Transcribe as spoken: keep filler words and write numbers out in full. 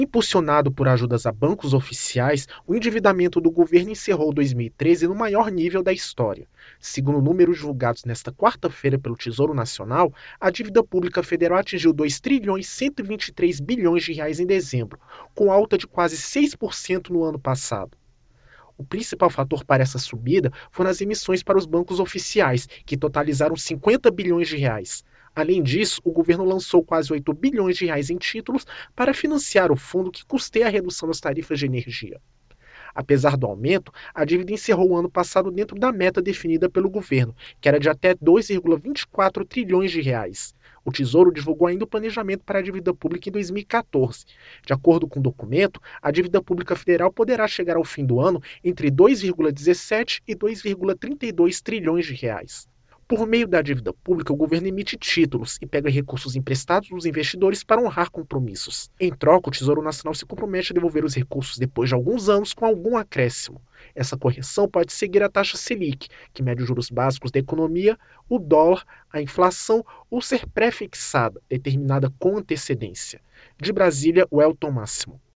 Impulsionado por ajudas a bancos oficiais, o endividamento do governo encerrou dois mil e treze no maior nível da história. Segundo números divulgados nesta quarta-feira pelo Tesouro Nacional, a dívida pública federal atingiu dois trilhões cento e vinte e três bilhões de reais em dezembro, com alta de quase seis por cento no ano passado. O principal fator para essa subida foram as emissões para os bancos oficiais, que totalizaram cinquenta bilhões de reais. Além disso, o governo lançou quase oito bilhões de reais em títulos para financiar o fundo que custeia a redução das tarifas de energia. Apesar do aumento, a dívida encerrou o ano passado dentro da meta definida pelo governo, que era de até dois vírgula vinte e quatro trilhões de reais. O Tesouro divulgou ainda o planejamento para a dívida pública em dois mil e quatorze. De acordo com o documento, a dívida pública federal poderá chegar ao fim do ano entre dois vírgula dezessete e dois vírgula trinta e dois trilhões de reais. Por meio da dívida pública, o governo emite títulos e pega recursos emprestados dos investidores para honrar compromissos. Em troca, o Tesouro Nacional se compromete a devolver os recursos depois de alguns anos com algum acréscimo. Essa correção pode seguir a taxa Selic, que mede os juros básicos da economia, o dólar, a inflação ou ser pré-fixada, determinada com antecedência. De Brasília, Welton Máximo.